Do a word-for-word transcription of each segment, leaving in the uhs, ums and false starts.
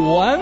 文。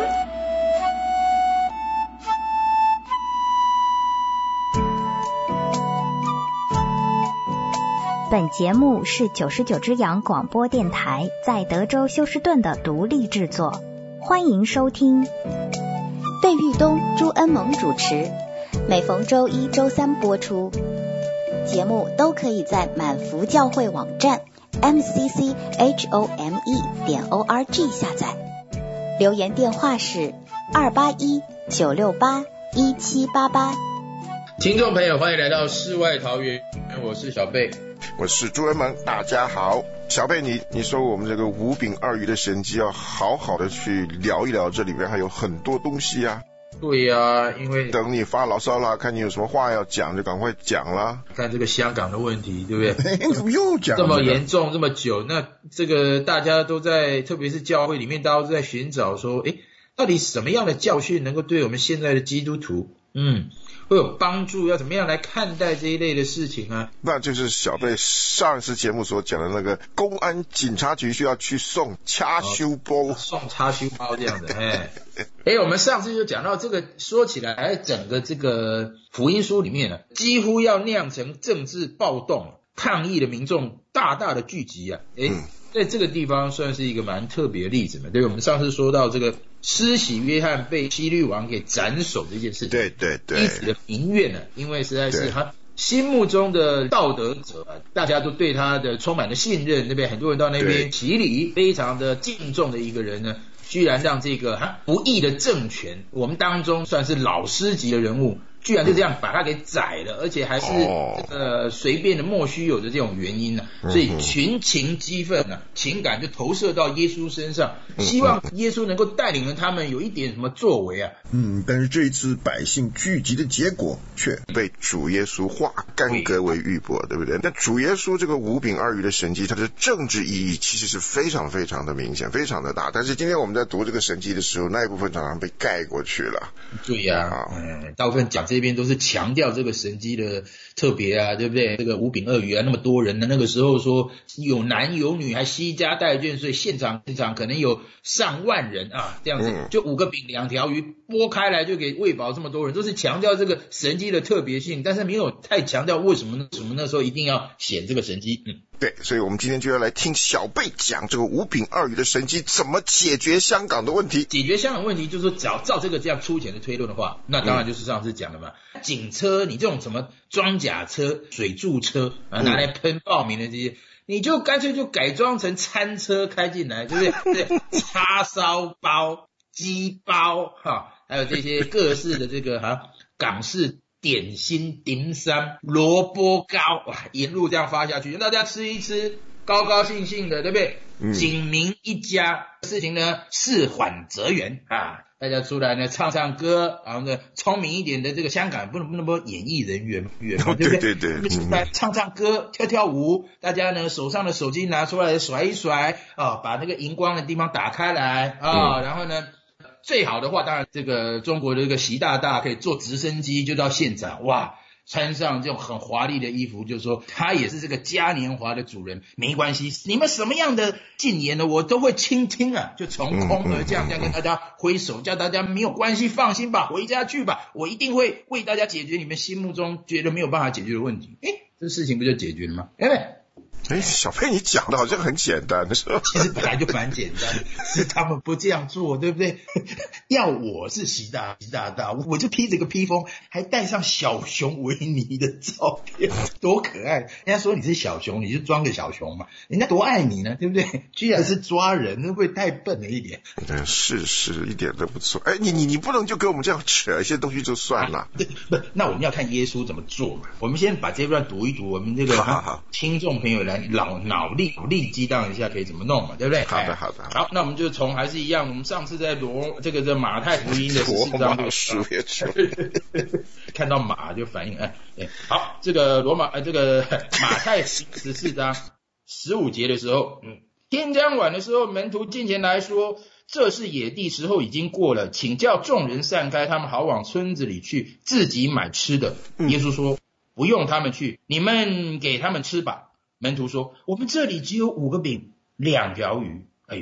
本节目是九十九只羊广播电台在德州休斯顿的独立制作，欢迎收听。费玉东、朱恩萌主持，每逢周一、周三播出。节目都可以在满福教会网站 m c c h o m e 点 o r g 下载。留言电话是二八一九六八一七八八。 听众朋友，欢迎来到世外桃源，我是小贝。 我是朱恩萌，大家好。小贝，你你说我们这个五饼二鱼的神迹要好好的去聊一聊，这里面还有很多东西啊。 对呀、啊，因为等你发牢骚啦，看你有什么话要讲就赶快讲啦。 看这个香港的问题，对不对？ 怎么又讲、这个、 这么严重这么久？那这个大家都在，特别是教会里面，大家都在寻找说，诶，到底什么样的教训能够对我们现在的基督徒，嗯，会有帮助？要怎么样来看待这一类的事情啊？ 那就是小贝上一次节目所讲的那个公安警察局需要去送叉烧包、哦、 送叉烧包这样的。哎哎，我们上次就讲到这个，说起来整个这个福音书里面呢，几乎要酿成政治暴动，抗议的民众大大的聚集啊。哎、嗯，在这个地方算是一个蛮特别的例子嘛。对，我们上次说到这个施洗约翰被希律王给斩首这件事情， 对对对， 因此的民怨呢、啊，因为实在是他心目中的道德者啊，大家都对他的充满了信任，对不对？很多人到那边洗礼，非常的敬重的一个人呢，居然让这个哈不义的政权，我们当中算是老师级的人物，居然就这样把他给宰了，而且还是这个随便的莫须有的这种原因呢、啊，所以群情激愤啊，情感就投射到耶稣身上，希望耶稣能够带领了他们有一点什么作为啊。 嗯，但是这一次百姓聚集的结果却被主耶稣化干戈为玉帛，对不对？那主耶稣这个五饼二鱼的神迹，它的政治意义其实是非常非常的明显，非常的大。但是今天我们在读这个神迹的时候，那一部分常常被盖过去了。 对呀、啊，嗯，大部分讲这边都是强调这个神迹的特别啊，对不对？这个五饼二鱼啊，那么多人呢，那个时候说有男有女，还惜家带眷，所以现场现场可能有上万人啊，这样子、嗯、就五个饼两条鱼拨开来就给喂饱这么多人，都是强调这个神迹的特别性，但是没有太强调为什么呢？什么那时候一定要显这个神迹？嗯， 对，所以我们今天就要来听小贝讲这个五饼二鱼的神迹怎么解决香港的问题。 解决香港问题就是说，只要照这个这样粗浅的推论的话，那当然就是上次讲的嘛，嗯、警车你这种什么装甲车、水柱车啊，拿来喷暴民的这些。嗯，你就干脆就改装成餐车开进来，对不对？对，叉烧包、鸡包哈，还有这些各式的这个哈港式点心、điểm心、萝卜糕，哇，沿路这样发下去，让大家吃一吃，高高兴兴的，对不对？嗯，警民一家，事情呢事缓则圆啊。大家出来呢唱唱歌，然后呢聪明一点的这个香港不能不能不演艺人员员嘛，对不对？ 对对对， 来唱唱歌，跳跳舞，大家呢手上的手机拿出来甩一甩啊，把那个荧光的地方打开来啊，嗯、然后呢最好的话，当然这个中国的这个习大大可以坐直升机就到现场，哇！穿上这种很华丽的衣服，就是说他也是这个嘉年华的主人，没关系，你们什么样的禁言呢，我都会倾听啊，就从空而降，这样跟大家挥手，叫大家没有关系，放心吧，回家去吧，我一定会为大家解决你们心目中觉得没有办法解决的问题。诶，这事情不就解决了吗？对不对？ 哎，小佩，你讲的好像很简单的是吧？ 其实本来就蛮简单的，是他们不这样做，对不对？要我是习大习大大，我就披着个披风，还带上小熊维尼的照片，多可爱！人家说你是小熊，你就装个小熊嘛，人家多爱你呢，对不对？居然是抓人，会不会太笨了一点？ 嗯，是是，一点都不错。哎，你你你不能就跟我们这样扯一些东西就算了。啊、 对，不，那我们要看耶稣怎么做嘛。我们先把这段读一读，我们这个好好好听众朋友来。脑脑力脑力激荡一下可以怎么弄嘛，对不对？ 好的好的。 好，那我们就从还是一样，我们上次在罗这个这马太福音的十四章就数也出， 看到马就反应哎哎，好，这个罗马呃这个马太十四章十五节的时候，嗯，天将晚的时候，门徒进前来说，这是野地，时候已经过了，请叫众人散开，他们好往村子里去，自己买吃的。嗯、耶稣说，不用他们去，你们给他们吃吧。门徒说，我们这里只有五个饼两条鱼。哎呦，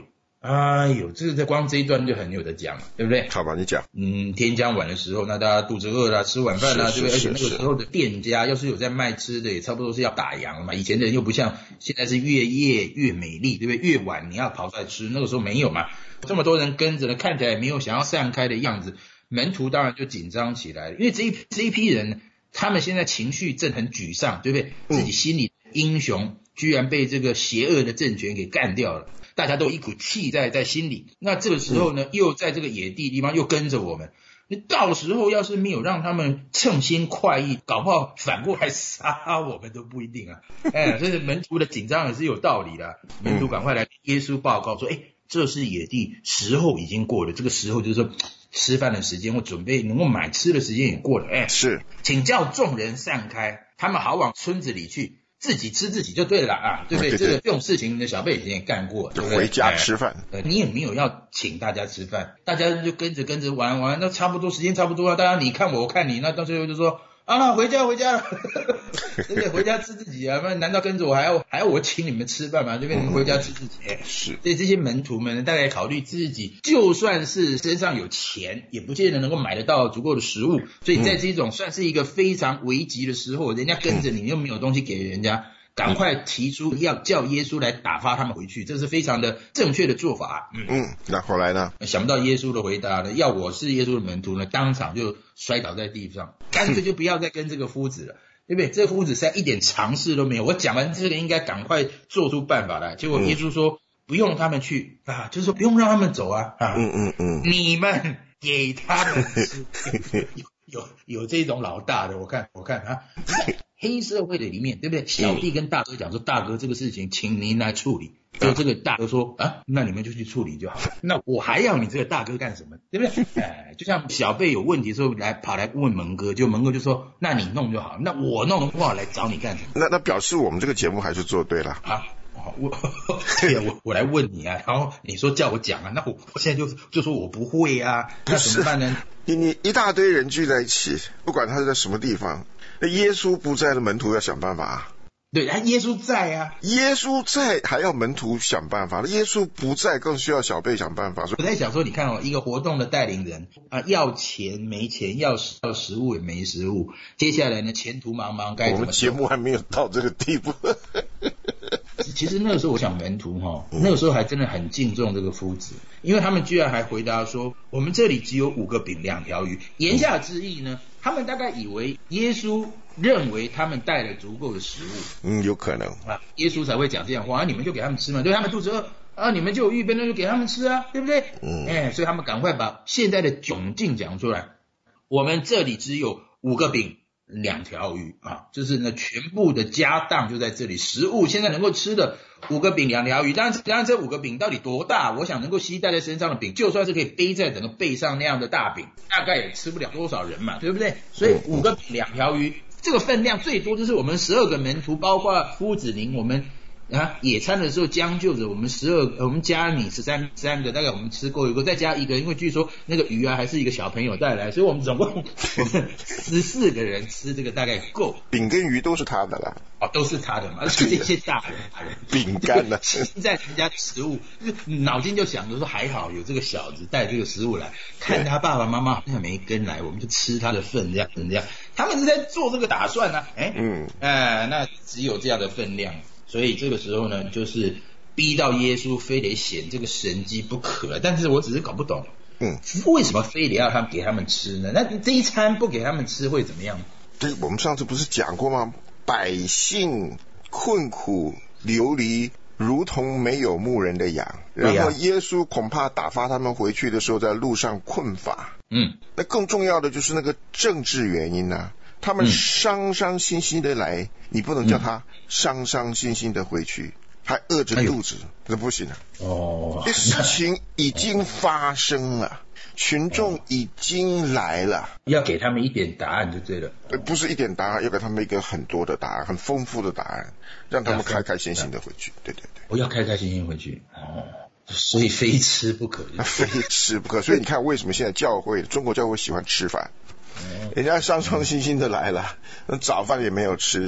哎呦，这个光这一段就很有的讲，对不对？ 好吧，你讲。 嗯，天将晚的时候，那大家肚子饿了，吃晚饭了，对不对？而且那个时候的店家要是有在卖吃的，也差不多是要打烊了嘛。以前的人又不像现在是越夜越美丽，对不对？越晚你要跑出来吃，那个时候没有嘛。这么多人跟着呢，看起来也没有想要散开的样子，门徒当然就紧张起来了，因为这一这一批人，他们现在情绪正很沮丧，对不对？自己心里的英雄居然被这个邪恶的政权给干掉了。大家都有一股气在在心里，那这个时候呢，又在这个野地地方又跟着我们，你到时候要是没有让他们乘心快意，搞不好反过来杀我们都不一定啊！哎，这是门徒的紧张也是有道理的。门徒赶快来跟耶稣报告说：“哎，这是野地，时候已经过了。这个时候就是说吃饭的时间或准备能够买吃的时间也过了。哎，是，请叫众人散开，他们好往村子里去。”自己吃自己就对了啊，对不对？对对对，这个这种事情呢，小贝以前也干过，对不对？ 回家吃饭， 呃，你也没有要请大家吃饭，大家就跟着跟着玩玩，那差不多时间差不多了，大家你看我，我看你，那到最后就说啊，那回家回家了，对不对？回家吃自己啊，那难道跟着我还要还要我请你们吃饭吗？对不对？你们回家吃自己，嗯、是。所以这些门徒们大概考虑自己，就算是身上有钱，也不见得能够买得到足够的食物，所以在这种算是一个非常危急的时候，人家跟着你又没有东西给人家。赶快提出要叫耶稣来打发他们回去，这是非常的正确的做法。 嗯嗯，那后来呢？ 想不到耶稣的回答呢，要我是耶稣的门徒呢，当场就摔倒在地上，干脆就不要再跟这个夫子了，对不对？这个夫子实在一点常识都没有。我讲完这个应该赶快做出办法来，结果耶稣说、嗯、不用他们去啊，就是说不用让他们走啊。啊嗯嗯嗯，你们给他们吃。有有有这种老大的，我看我看啊。黑社会的里面，对不对？小弟跟大哥讲说，大哥这个事情请您来处理。就这个大哥说啊，那你们就去处理就好了。那我还要你这个大哥干什么？对不对？哎，就像小贝有问题的时候来跑来问蒙哥，就蒙哥就说，那你弄就好，那我弄的话来找你干什么？ 那那表示我们这个节目还是做对了啊。 我对啊，我我来问你啊，然后你说叫我讲啊，那我我现在就就说我不会啊，那怎么办呢？ 你你一大堆人聚在一起，不管他是在什么地方。那耶稣不在的门徒要想办法啊。 对，他耶稣在啊， 耶稣在还要门徒想办法，耶稣不在更需要小辈想办法。 我在想说，你看哦，一个活动的带领人啊，要钱没钱，要要食物也没食物，接下来呢前途茫茫该怎么？ 我们节目还没有到这个地步。 其实那个时候我想门徒哈，那个时候还真的很敬重这个夫子，因为他们居然还回答说，我们这里只有五个饼两条鱼。言下之意呢，他们大概以为耶稣认为他们带了足够的食物， 嗯，有可能啊，耶稣才会讲这样话，啊、你们就给他们吃嘛，对他们肚子饿啊，你们就有预备，那就给他们吃啊，对不对？嗯，哎，所以他们赶快把现在的窘境讲出来，我们这里只有五个饼。两条鱼啊，就是呢，全部的家当就在这里，食物现在能够吃的五个饼两条鱼，当然，当然这五个饼到底多大？我想能够携带在身上的饼，就算是可以背在整个背上那样的大饼，大概也吃不了多少人嘛，对不对？所以五个饼两条鱼，这个分量最多就是我们十二个门徒，包括夫子灵，我们。啊，野餐的时候将就着我们十二，我们加你十三三个，大概我们吃够一个，再加一个，因为据说那个鱼啊还是一个小朋友带来，所以我们总共我们十四个人吃这个大概够。 饼跟鱼都是他的啦， 哦，都是他的嘛，这些大人大人饼干呢， 现在人家食物，脑筋就想着说还好有这个小子带这个食物来，看他爸爸妈妈好像没跟来，我们就吃他的份这样这样，他们是在做这个打算呢、啊，哎，嗯，哎、呃，那只有这样的分量。所以这个时候呢，就是逼到耶稣非得显这个神迹不可。但是我只是搞不懂，嗯，为什么非得要他们给他们吃呢？那这一餐不给他们吃会怎么样？ 对，我们上次不是讲过吗？百姓困苦流离，如同没有牧人的羊。然后耶稣恐怕打发他们回去的时候，在路上困乏。嗯，那更重要的就是那个政治原因啊。他们伤伤心心的来、嗯、你不能叫他伤伤心心的回去、嗯、还饿着肚子、哎、这不行啊。哦，这事情已经发生了、哦、群众已经来了， 要给他们一点答案就对了。 不是一点答案，要给他们一个很多的答案，很丰富的答案，让他们开开心心的回去。对对对， 我要开开心心回去。哦，所以非吃不可， 非吃不可。所以你看为什么现在教会中国教会喜欢吃饭，人家伤伤心心的来了，早饭也没有吃，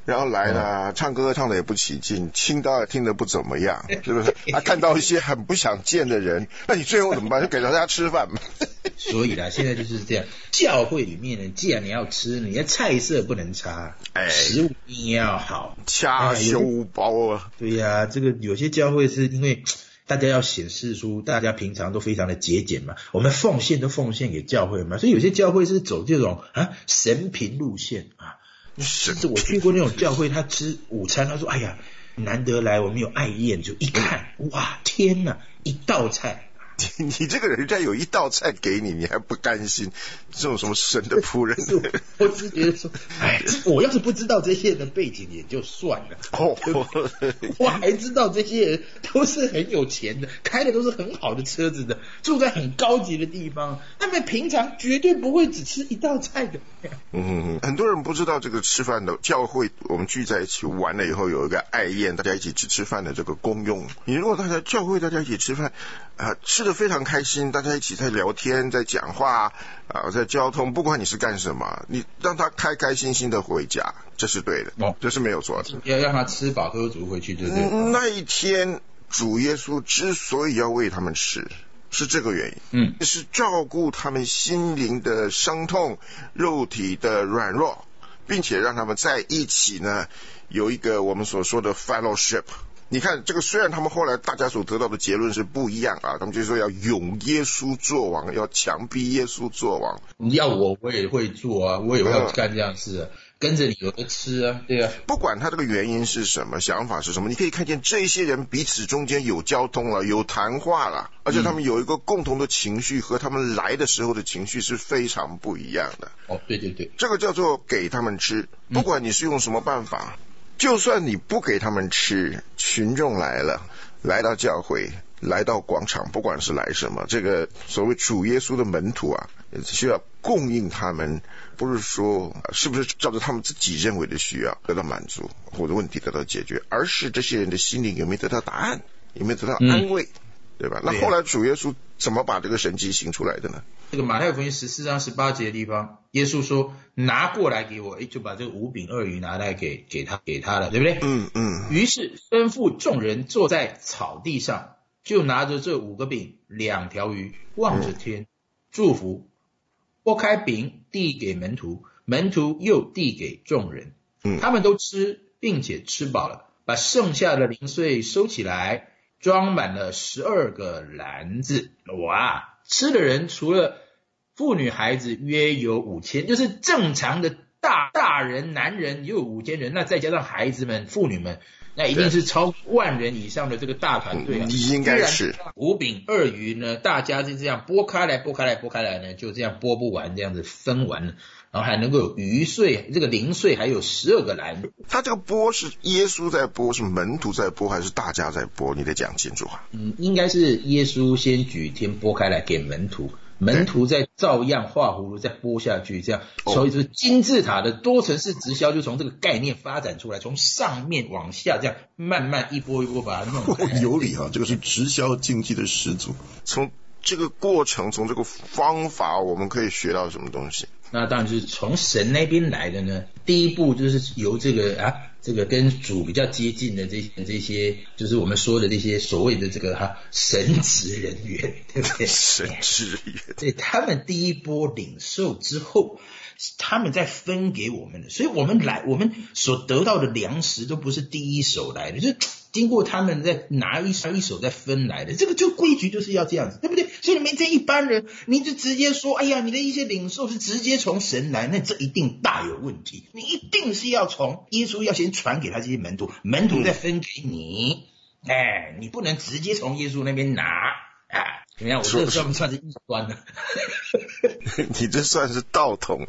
然后来呢，唱歌唱的也不起劲，听到也听得不怎么样，是不是？他看到一些很不想见的人，那你最后怎么办？就给大家吃饭嘛。 所以啦，现在就是这样，教会里面呢，既然你要吃，你的菜色不能差，哎，食物一定要好， 掐修包啊。 对呀、啊，这个有些教会是因为大家要显示出大家平常都非常的节俭嘛，我们奉献都奉献给教会嘛，所以有些教会是走这种啊神评路线啊。是我去过那种教会，他吃午餐，他说：“哎呀，难得来，我们有爱宴，就一看，哇，天哪，一道菜。” 你你这个人家有一道菜给你，你还不甘心？这种什么神的仆人？ 我只觉得说，哎，我要是不知道这些人的背景也就算了，哦，我还知道这些人都是很有钱的，开的都是很好的车子的，住在很高级的地方，他们平常绝对不会只吃一道菜的。 嗯，很多人不知道这个吃饭的教会，我们聚在一起玩了以后有一个爱宴，大家一起吃吃饭的这个功用。你如果大家教会大家一起吃饭啊、呃，吃得非常开心，大家一起在聊天，在讲话啊、呃，在交通，不管你是干什么，你让他开开心心的回家，这是对的，哦，这是没有错的。 要让他吃饱喝足回去，对不对？ 嗯，那一天主耶稣之所以要喂他们吃，是这个原因， 嗯， 是照顾他们心灵的伤痛、肉体的软弱，并且让他们在一起呢，有一个我们所说的 fellowship。你看这个，虽然他们后来大家所得到的结论是不一样啊，他们就说要拥耶稣做王，要强逼耶稣做王。 要我我也会做啊，我也要干这样事啊，跟着你有的吃啊，对啊。 不管他这个原因是什么，想法是什么，你可以看见这些人彼此中间有交通了，有谈话了，而且他们有一个共同的情绪，和他们来的时候的情绪是非常不一样的。 哦，对对对， 这个叫做给他们吃，不管你是用什么办法。嗯，就算你不给他们吃，群众来了，来到教会，来到广场，不管是来什么，这个所谓主耶稣的门徒啊，需要供应他们，不是说是不是照着他们自己认为的需要得到满足，或者问题得到解决，而是这些人的心灵有没有得到答案，有没有得到安慰，嗯，对吧？那后来主耶稣怎么把这个神迹行出来的呢？ 这个马太福音十四章十八节的地方，耶稣说拿过来给我，就把这个五饼二鱼拿来给给他给他了，对不对？ 嗯嗯。 于是吩咐众人坐在草地上，就拿着这五个饼两条鱼，望着天，嗯，祝福，拨开饼递给门徒，门徒又递给众人，嗯，他们都吃，并且吃饱了，把剩下的零碎收起来，装满了十二个篮子。哇！吃的人除了妇女孩子约有五千，就是正常的大大人男人也有五千人，那再加上孩子们妇女们，那一定是超万人以上的这个大团队啊！ 应该是五饼二鱼呢，大家就这样拨开来拨开来拨开来呢，就这样拨不完，这样子分完了，然后还能够有余碎，这个零碎还有十二个篮。 他这个拨是耶稣在拨，是门徒在拨，还是大家在拨？你得讲清楚啊。 嗯，应该是耶稣先举天拨开来给门徒，门徒再照样画葫芦再拨下去，这样，所以就是金字塔的多层式直销就从这个概念发展出来，从上面往下这样慢慢一波一波把它弄开。 哦，有理哈，这个是直销经济的始祖。 从这个过程，从这个方法，我们可以学到什么东西？ 那当然就是从神那边来的呢。第一步就是由这个啊，这个跟主比较接近的这些这些，就是我们说的这些所谓的这个哈、啊、神职人员，对不对？ 神职人员， 对，他们第一波领受之后，他们再分给我们的，所以我们来，我们所得到的粮食都不是第一手来的，就是经过他们再拿一一手再分来的，这个就规矩就是要这样子，对不对？所以你们这一般人，你就直接说，哎呀，你的一些领受是直接从神来，那这一定大有问题。你一定是要从耶稣要先传给他这些门徒，门徒再分给你，嗯、哎，你不能直接从耶稣那边拿，哎。怎么样？我这算不算是异端呢？ 你这算是道统。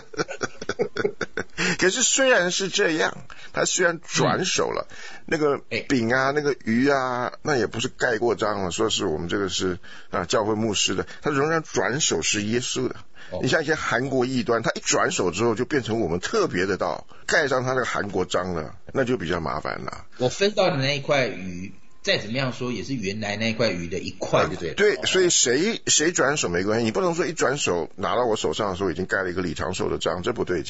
可是虽然是这样，他虽然转手了，嗯、那个饼啊，那个鱼啊，那也不是盖过章了，说是我们这个是啊教会牧师的，他仍然转手是耶稣的。哦、你像一些韩国异端，他一转手之后就变成我们特别的道，盖上他那个韩国章了，那就比较麻烦了。 我分到的那一块鱼。再怎么样说也是原来那块鱼的一块，对不对？ 对，所以谁谁转手没关系，你不能说一转手拿到我手上的时候已经盖了一个李长寿的章，这不对劲的。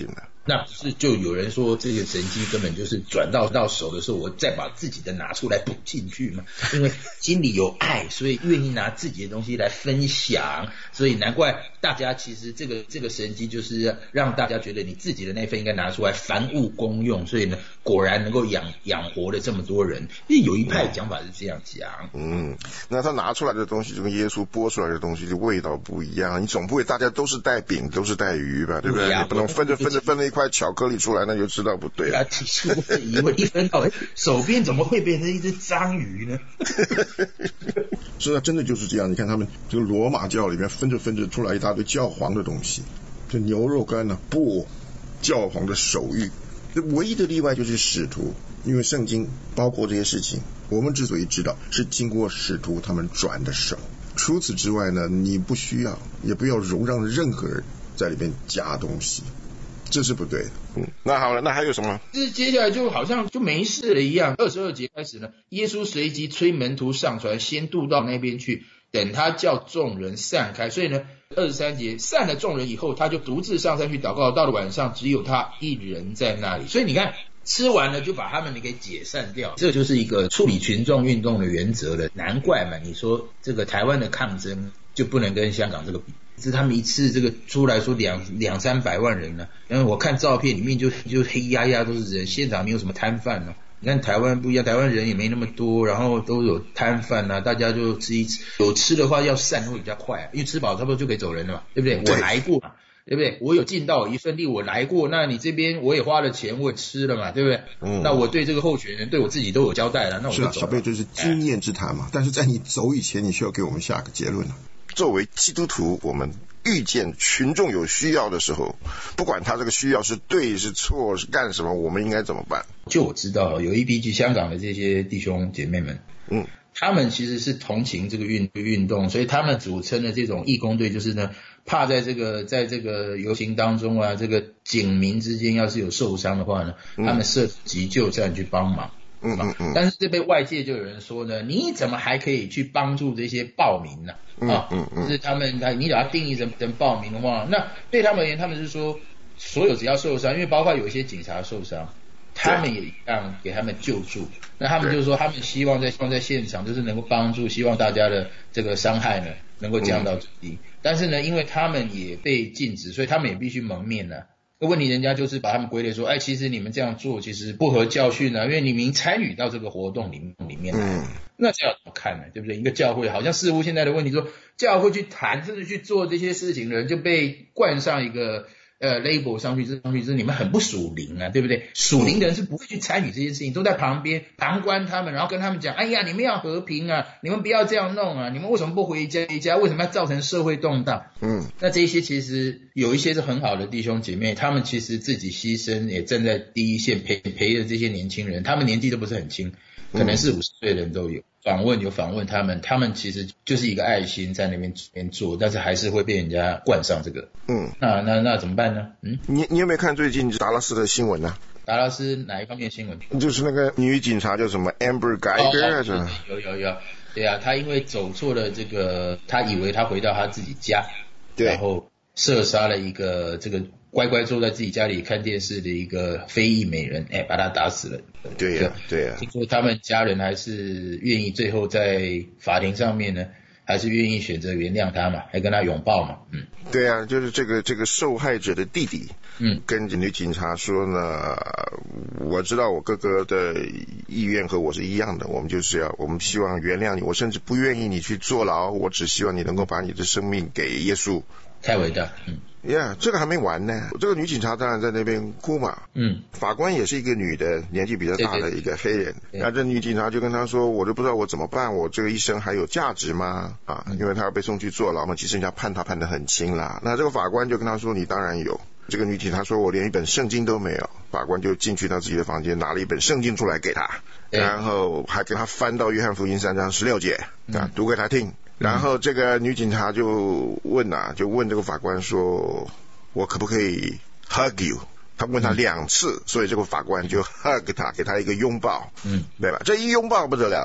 那不是就有人说这个神迹根本就是转到到手的时候，我再把自己的拿出来补进去嘛？因为心里有爱，所以愿意拿自己的东西来分享，所以难怪大家其实这个这个神迹就是让大家觉得你自己的那份应该拿出来凡物公用，所以呢，果然能够养养活了这么多人。因为有一派讲法是这样讲， 嗯，那他拿出来的东西就跟耶稣剥出来的东西就味道不一样，你总不会大家都是带饼都是带鱼吧，对不对？ 对啊， 你不能分着分着分了一块巧克力出来，那就知道不对了。 啊，其实我以为一分到手边怎么会变成一只章鱼呢？ 是啊，真的就是这样。你看他们这个罗马教里面分着分着出来一大堆教皇的东西，这牛肉干呢、啊，不，教皇的手谕。唯一的例外就是使徒，因为圣经包括这些事情，我们之所以知道，是经过使徒他们转的手。除此之外呢，你不需要，也不要容让任何人在里面加东西，这是不对的。 嗯，那好了，那还有什么？ 这接下来就好像就没事了一样。二十二节开始呢，耶稣随即催门徒上船，先渡到那边去，等他叫众人散开。所以呢，二十三节散了众人以后，他就独自上山去祷告。到了晚上，只有他一人在那里。所以你看，吃完了就把他们给解散掉，这就是一个处理群众运动的原则了。难怪嘛，你说这个台湾的抗争就不能跟香港这个比。是他们一次这个出来说两两三百万人呢，因为我看照片里面就就黑压压都是人，现场没有什么摊贩呢。你看台湾不一样，台湾人也没那么多，然后都有摊贩啊，大家就吃一吃，有吃的话要散会比较快、啊，因为吃饱差不多就可以走人了嘛，对不对？ 对我来过嘛，对不对？我有尽到我一份力，我来过，那你这边我也花了钱，我也吃了嘛，对不对？ 嗯， 那我对这个候选人对我自己都有交代了，那我就走了。 是啊，小贝就是经验之谈嘛、哎。但是在你走以前，你需要给我们下个结论了。 作为基督徒，我们遇见群众有需要的时候，不管他这个需要是对是错是干什么，我们应该怎么办？ 就我知道有一批去香港的这些弟兄姐妹们， 嗯， 他们其实是同情这个运运动，所以他们组成的这种义工队，就是呢，怕在这个在这个游行当中啊，这个警民之间要是有受伤的话呢， 嗯、 他们设急救站去帮忙。 嗯嗯嗯， 但是这被外界就有人说呢，你怎么还可以去帮助这些暴民呢、啊？ 嗯嗯嗯， 就是他们他你把它定义成成暴民的话，那对他们而言，他们是说所有只要受伤，因为包括有一些警察受伤，他们也一样给他们救助。那他们就说他们希望在希望在现场就是能够帮助，希望大家的这个伤害呢能够降到最低。嗯、但是呢，因为他们也被禁止，所以他们也必须蒙面呢、啊。那问题人家就是把他们归类说，哎，其实你们这样做其实不合教训啊，因为你们参与到这个活动里里面来， 嗯， 那这要怎么看呢？对不对？一个教会好像似乎现在的问题说，教会去谈甚至去做这些事情的人就被冠上一个呃 label 上去，上去就是你们很不属灵啊，对不对？属灵的人是不会去参与这些事情，都在旁边旁观他们，然后跟他们讲，哎呀，你们要和平啊，你们不要这样弄啊，你们为什么不回家？回家为什么要造成社会动荡？ 嗯， 那这些其实有一些是很好的弟兄姐妹，他们其实自己牺牲，也站在第一线陪陪着这些年轻人，他们年纪都不是很轻，可能是五十岁的人都有。访问有访问他们，他们其实就是一个爱心在那边边做，但是还是会被人家冠上这个。 嗯， 那那那怎么办呢？嗯， 你你有没有看最近达拉斯的新闻呢、啊？ 达拉斯哪一方面新闻？ 就是那个女警察叫什么 Amber Geiger 还是、哦？ 有有有，对啊，她因为走错了这个，她以为她回到她自己家， 对， 然后射杀了一个这个乖乖坐在自己家里看电视的一个非裔美人，哎，把她打死了。 对呀、啊，对呀、啊。 听说他们家人还是愿意最后在法庭上面呢，还是愿意选择原谅他嘛，还跟他拥抱嘛，嗯。 对啊，就是这个这个受害者的弟弟， 嗯， 跟女警察说呢，我知道我哥哥的意愿和我是一样的，我们就是要，我们希望原谅你，我甚至不愿意你去坐牢，我只希望你能够把你的生命给耶稣。 太伟大，嗯。 呀、yeah, 这个还没完呢，这个女警察当然在那边哭嘛， 嗯， 法官也是一个女的，年纪比较大的一个黑人，那这女警察就跟他说，我都不知道我怎么办，我这个一生还有价值吗？啊，因为他要被送去坐牢嘛，其实人家判他判得很轻啦，那这个法官就跟他说，你当然有。这个女警察说，我连一本圣经都没有，法官就进去他自己的房间拿了一本圣经出来给他，然后还给他翻到约翰福音三章十六节，啊，读给他听。然后这个女警察就问啊，就问这个法官说，我可不可以 hug you？ 他问他两次，所以这个法官就 hug 他，给他一个拥抱，嗯，对吧？这一拥抱不得了了，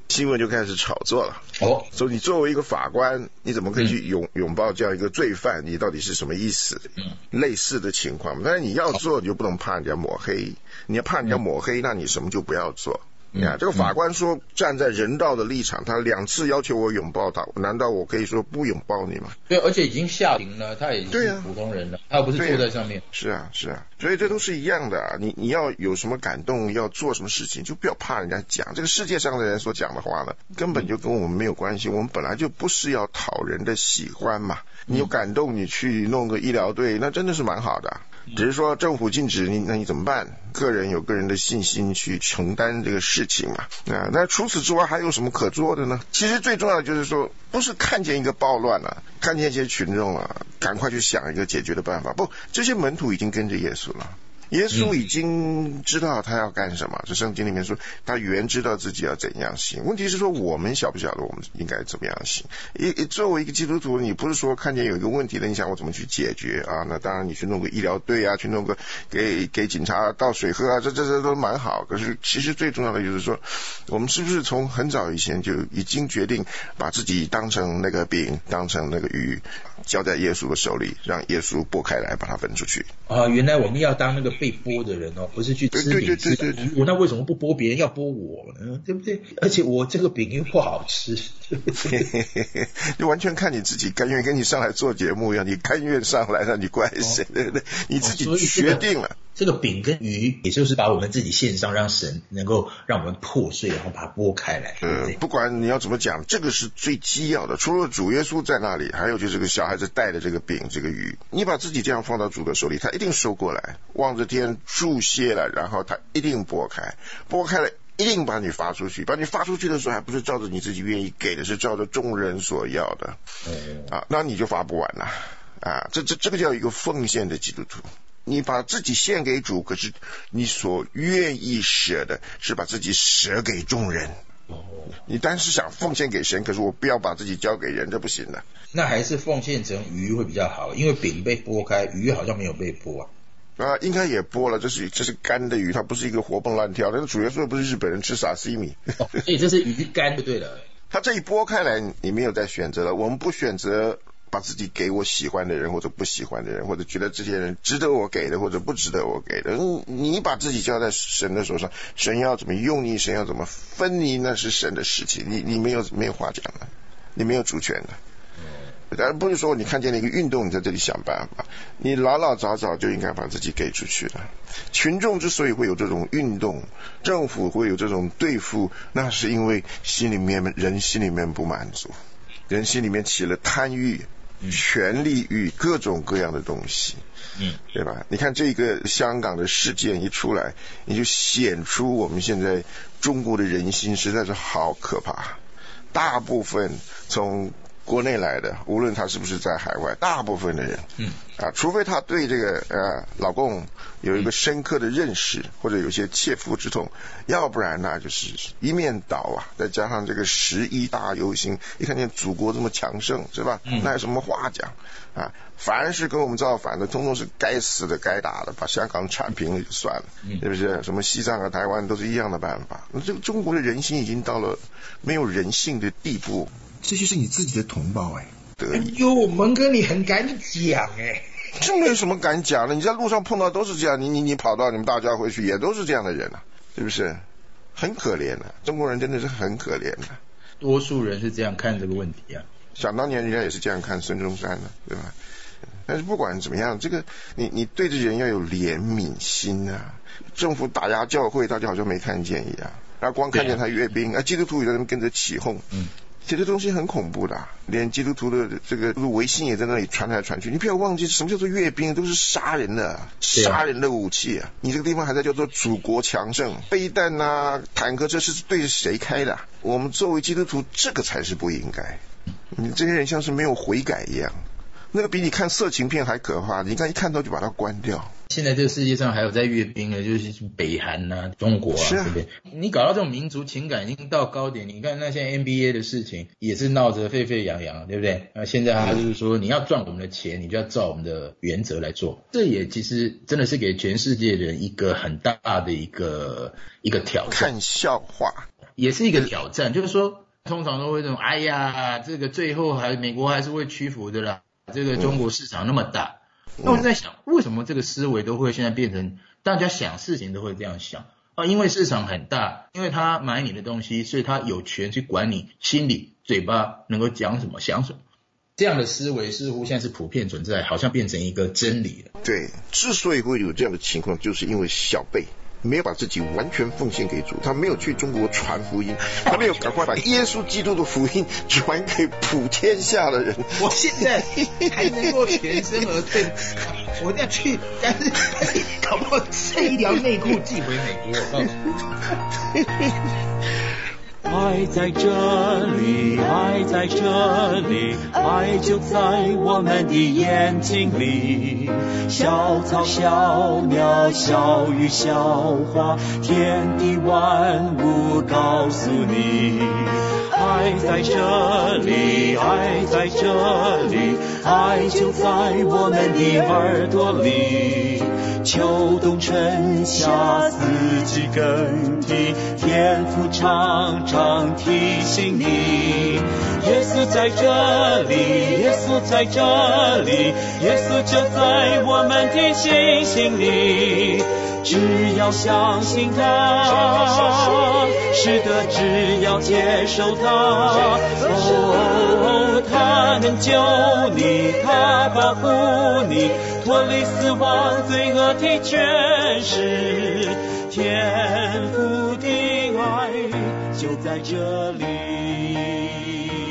新闻就开始炒作了。 哦， 所以你作为一个法官，你怎么可以去拥、嗯、拥抱这样一个罪犯？你到底是什么意思？嗯，类似的情况，但是你要做，你就不能怕人家抹黑。你要怕人家抹黑，那你什么就不要做。你看、嗯、这个法官说站在人道的立场，他两次要求我拥抱他，难道我可以说不拥抱你吗？ 对，而且已经下庭了，他也是普通人了，他不是坐在上面。 是啊，是啊，所以这都是一样的、啊。你你要有什么感动，要做什么事情，就不要怕人家讲。这个世界上的人所讲的话呢，根本就跟我们没有关系。我们本来就不是要讨人的喜欢嘛。你有感动，你去弄个医疗队，那真的是蛮好的。只是说政府禁止你，那你怎么办？个人有个人的信心去承担这个事情嘛。啊，那除此之外还有什么可做的呢？其实最重要的就是说，不是看见一个暴乱了、啊，看见一些群众了、啊，赶快去想一个解决的办法。不，这些门徒已经跟着耶稣了。耶稣已经知道他要干什么，这圣经里面说他原知道自己要怎样行。问题是说我们晓不晓得我们应该怎么样行？一作为一个基督徒，你不是说看见有一个问题了，你想我怎么去解决啊？那当然你去弄个医疗队啊，去弄个给给警察倒水喝啊，这这这都蛮好。可是其实最重要的就是说，我们是不是从很早以前就已经决定把自己当成那个饼，当成那个鱼，交在耶稣的手里，让耶稣剥开来把它分出去啊？原来我们要当那个被剥的人哦，不是去吃饼吃鱼，我那为什么不剥别人，要剥我呢？对不对？而且我这个饼又不好吃，对不对？ 就完全看你自己甘愿，跟你上来做节目一样，你甘愿上来，那你怪谁？对不对？你自己决定了。 这个饼跟鱼，也就是把我们自己献上，让神能够让我们破碎，然后把它剥开来。对不对？ 嗯，不管你要怎么讲，这个是最基要的。除了主耶稣在那里，还有就是这个小孩子带的这个饼、这个鱼，你把自己这样放到主的手里，他一定收过来，望着天注谢了，然后他一定剥开，剥开了。一定把你发出去，把你发出去的时候，还不是照着你自己愿意给的，是照着众人所要的，嗯、啊，那你就发不完了啊！这这这个叫一个奉献的基督徒，你把自己献给主，可是你所愿意舍的是把自己舍给众人。哦，你单是想奉献给神，可是我不要把自己交给人，这不行的。 那还是奉献成鱼会比较好，因为饼被剥开，鱼好像没有被剥啊。 啊，应该也剥了，这是这是干的鱼，它不是一个活蹦乱跳。那个主耶稣不是日本人吃沙西米， 哦，所以这是鱼干就对了。 他这一剥开来，你没有再选择了。我们不选择把自己给我喜欢的人，或者不喜欢的人，或者觉得这些人值得我给的，或者不值得我给的。你把自己交在神的手上，神要怎么用你，神要怎么分你，那是神的事情，你你没有没有话讲的，你没有主权的。当然不是说你看见了一个运动，你在这里想办法，你老老早早就应该把自己给出去了。群众之所以会有这种运动，政府会有这种对付，那是因为心里面人心里面不满足，人心里面起了贪欲、权力欲，各种各样的东西，嗯，对吧？你看这个香港的事件一出来，你就显出我们现在中国的人心实在是好可怕。大部分从国内来的，无论他是不是在海外，大部分的人，嗯啊，除非他对这个呃老共有一个深刻的认识，或者有些切肤之痛，要不然呢就是一面倒啊。再加上这个十一大游行，一看见祖国这么强盛，是吧？嗯、那有什么话讲啊？凡是跟我们造反的，通通是该死的、该打的，把香港铲平了就算了，嗯、是不是？什么西藏和台湾都是一样的办法。那这个中国的人心已经到了没有人性的地步。 这些是你自己的同胞哎， 哎呦，蒙哥你很敢讲哎， 这没有什么敢讲的，你在路上碰到都是这样，你你你跑到你们大教会去也都是这样的人啊，是不是？很可怜的、啊，中国人真的是很可怜的、啊。 多数人是这样看这个问题啊， 想当年人家也是这样看孙中山的，对吧？但是不管怎么样，这个你你对这人要有怜悯心啊。政府打压教会，大家好像没看见一样，然后光看见他阅兵，啊，基督徒有人跟着起哄，嗯。这个东西很恐怖的、啊，连基督徒的这个微信也在那里传来传去。你不要忘记，什么叫做阅兵，都是杀人的，杀人的武器啊！你这个地方还在叫做祖国强盛，飞弹啊、坦克，这是对着谁开的？我们作为基督徒，这个才是不应该。你这些人像是没有悔改一样，那个比你看色情片还可怕。你看一看到就把它关掉。 现在这个世界上还有在阅兵的，就是北韩啊、中国啊， 是啊， 对不对？你搞到这种民族情感已经到高点，你看那现在 N B A 的事情也是闹得沸沸扬扬，对不对？那现在他就是说，你要赚我们的钱，你就要照我们的原则来做。这也其实真的是给全世界人一个很大的一个一个挑战。 看笑话。 也是一个挑战，就是说通常都会这种，哎呀，这个最后还美国还是会屈服的啦，这个中国市场那么大。嗯、那我就在想，为什么这个思维都会现在变成大家想事情都会这样想啊？因为市场很大，因为他买你的东西，所以他有权去管你心里嘴巴能够讲什么想什么。这样的思维似乎现在是普遍存在，好像变成一个真理了。 对，之所以会有这样的情况，就是因为小贝没有把自己完全奉献给主，他没有去中国传福音，他没有赶快把耶稣基督的福音传给普天下的人。 我现在还能够全身而退，我要去，但是搞不好这一条内裤寄回美国，我告诉你。 爱在这里，爱在这里，爱就在我们的眼睛里。小草小鸟小鱼小花，天地万物告诉你。爱在这里，爱在这里，爱就在我们的耳朵里。秋冬春夏四季更替，天父常常提醒你。耶稣在这里，耶稣在这里，耶稣就在我们的心心里。只要相信他，是的，只要接受他，哦，他能救你，他保护你，脱离死亡罪恶的权势，天父的爱就在这里。